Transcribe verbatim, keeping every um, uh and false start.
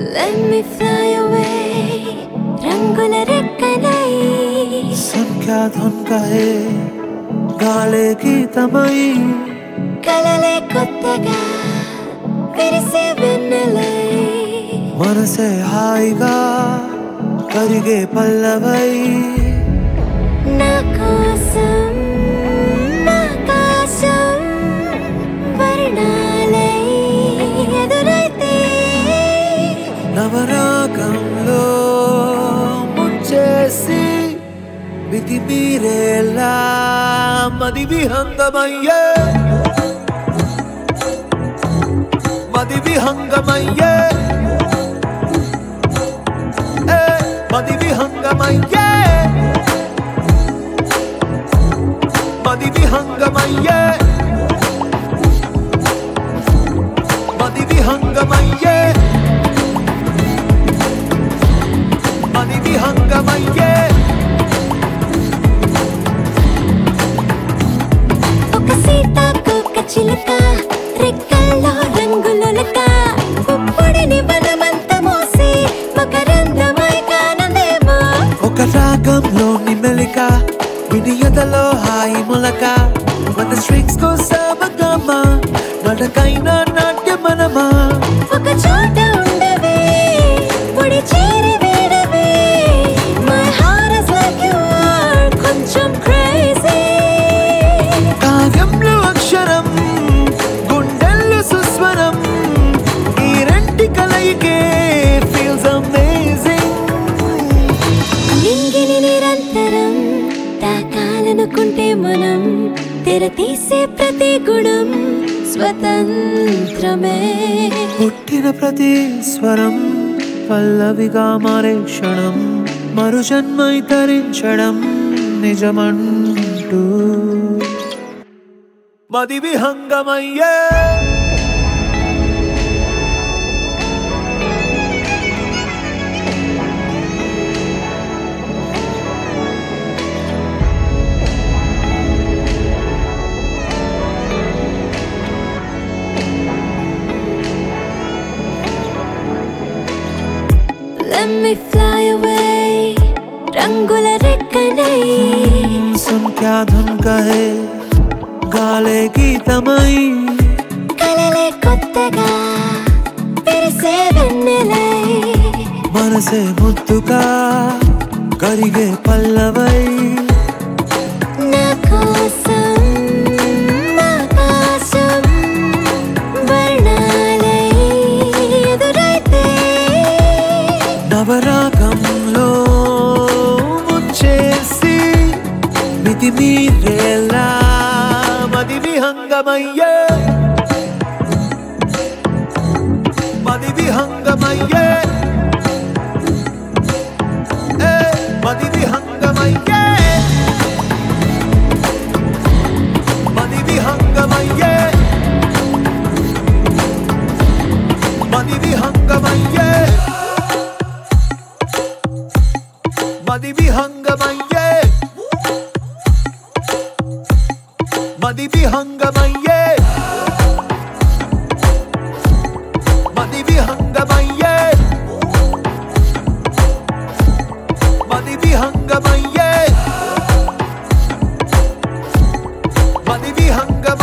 Let me fly away, रंगुला रेक्कलై संख्या धुन कहे गाले की तमई కలలే కొత్తగా విరిసే వెన్నెలై మనసే హాయిగా కరిగే పల్లవై నా కోసం ఆకాశం వర్ణాలై ఎదురైతే నవరాగంలో ముంచేసి మితి మీరేలా మది విహంగమయ్యే మది విహంగమయ్యే ఏ మది విహంగమయ్యే మది విహంగమయ్యే మది విహంగమయ్యే మది విహంగమయ్యే ఒక సీతాకోక చిలుక రెక్కల్లో రంగులొలక పుప్పొడిని వనమంత మోసి మకరందమై కానదేమో ఒక రాగంలోని మెలిక వినియదలో హాయి మొలక మన స్ట్రింగ్స్ కో సమగమ నడకైన నాట్యమనమా ఒక చోట ఉండవే పొడి చేరి వేడవే My heart is like you are కొంచెం crazy కావ్యంలో అక్షరం గుండెల్లో సుస్వరం ఈ రెంటి కలయికే feels amazing నింగిని నిరంతరం తాకాలనుకుంటే మనం తెర తీసే ప్రతి గుణం స్వతంత్రమే పుట్టిన ప్రతి స్వరం పల్లవిగా మారే క్షణం మరు జన్మై తరించడం నిజమంటూ మది విహంగమయ్యే Let me fly away రంగుల రెక్కలై సంఖ్యా ధున్ కహే గాలే గీతమై కలలే కొత్తగా విరిసే వెన్నెలై మనసే ముద్దుగా కరిగే పల్లవై నా కోసం ఆకాశం వర్ణాలై ఎదురైతే నవరాగంలో ముంచేసి మితి మీరేలా మది విహంగమయ్యే మది విహంగమయ్యే ఏ మది విహంగమయ్యే మది విహంగమయ్యే మది విహంగమయ్యే మది విహంగమయ్యే మది విహంగమయ్యే మది విహంగమయ్యే మది విహంగమయ్యే మది విహంగ